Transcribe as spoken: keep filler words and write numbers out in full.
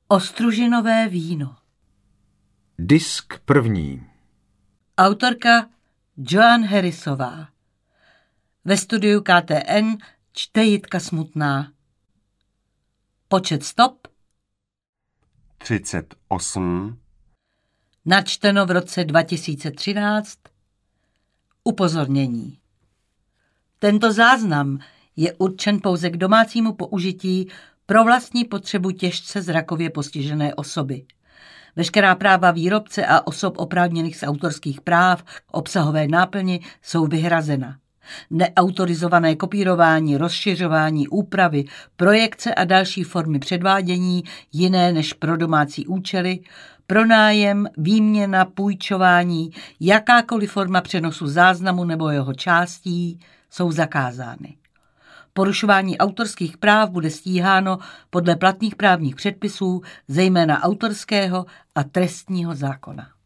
Ostružinové víno. Disk první. Autorka Joan Harrisová. Ve studiu K T N čte Jitka Smutná. Počet stop třicet osm. Načteno v roce dva tisíce třináct. Upozornění. Tento záznam je určen pouze k domácímu použití pro vlastní potřebu těžce zrakově postižené osoby. Veškerá práva výrobce a osob oprávněných z autorských práv k obsahové náplni jsou vyhrazena. Neautorizované kopírování, rozšiřování, úpravy, projekce a další formy předvádění jiné než pro domácí účely, pronájem, výměna, půjčování, jakákoliv forma přenosu záznamu nebo jeho částí jsou zakázány. Porušování autorských práv bude stíháno podle platných právních předpisů, zejména autorského a trestního zákona.